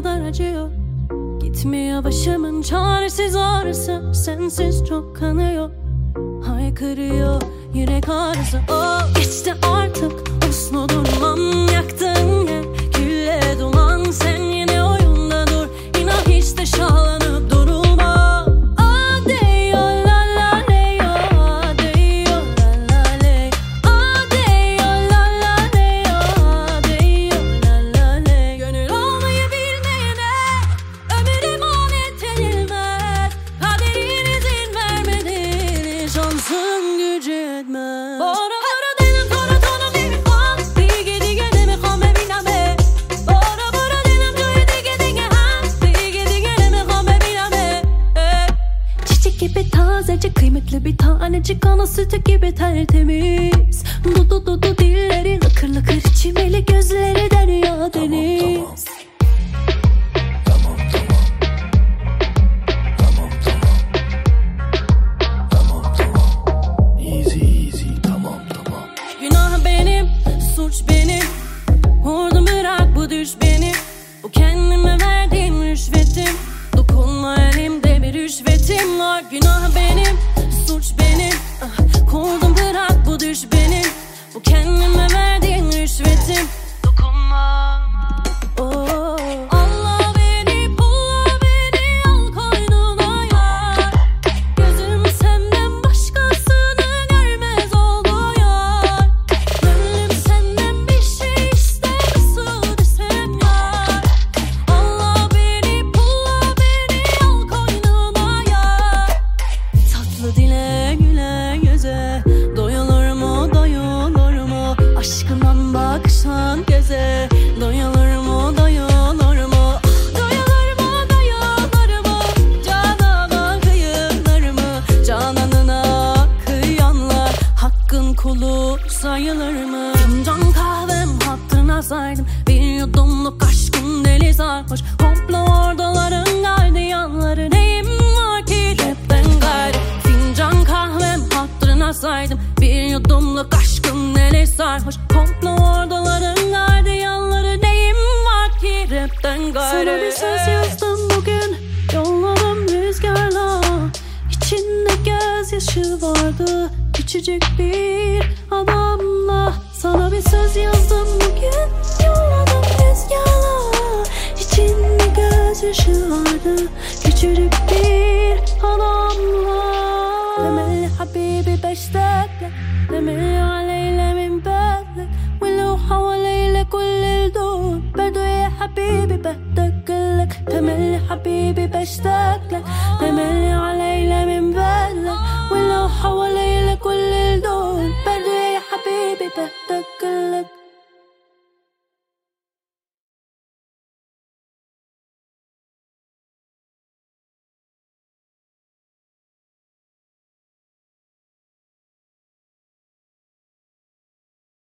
kadar acıyor. Gitmiyor başımın çaresiz ağrısı, sensiz çok kanıyor. Haykırıyor yürek ağrısı. Oh, geçti artık uslu durmam, yaktın yer külle duman. Sen yine oyunda dur, inan hiç de şahlanıp durulma. Ah değiyor la la leyo, ah değiyor la la ley. Ah değiyor la la leyo, ah değiyor la la ley. Gönül olmayı bilmeyene ömür emanet edilmez. Kaderin izin vermedi, şansın gücü etmez. Bora bora dedim sonra tonu bir kan, dige dige deme kame biname. Bora bora dedim duyu dige dige ha, dige dige deme kame biname. Çiçek gibi tazecik, kıymetli bir tanecik, ana sütü gibi tertemiz. Du dilleri lıkır lıkır, çimeli gözleri derya deniz. Günah benim, suç benim. Vurdum bırak bu düş benim. Bu kendime verdiğim rüşvetim. Dokunma elimde bir rüşvetim var. Günah benim, suç benim. Vurdum bırak bu düş benim. Bu kendime verdiğim rüşvetim. Dokunma. Oh. Allah beni, pulla beni, al koynuna yar. Gözüm senden başkasını görmez oldu yar. Gönlüm senden bir şey ister, nasıl desem yar. Allah beni, pulla beni, al koynuna yar. Tatlı dile güle göze, doyulur mu doyulur mu? Aşkından bakışan göze, doyulur mu doyulur mu? Doyulur mu doyulur mu? Canana kıyılır mı? Cananına kıyanlar hakkın kulu sayılır mı? Fincan kahvem hatırına saydım, bir yudumluk aşkın deli sarhoş. Komplo orduların gardiyanları, neyim var ki rapten gayrı? Fincan kahvem hatırına saydım, bir yudumluk aşkın deli sarhoş. Komplo orduların gardiyanları, neyim var ki rapten gayrı? Sana bir söz yazdım bugün, yolladım rüzgarla. İçinde gözyaşı vardı, küçücük bir adamla. Sana bir söz yazdım bugün, yolladım rüzgarla. İçinde gözyaşı vardı, küçücük bir adamla. Demeli habibi beştekle, demeli aleyhle min bedlek. Willu havaleyle kullil dur, berdu ya habibi behdekilek. Demeli habibi beştekle, demeli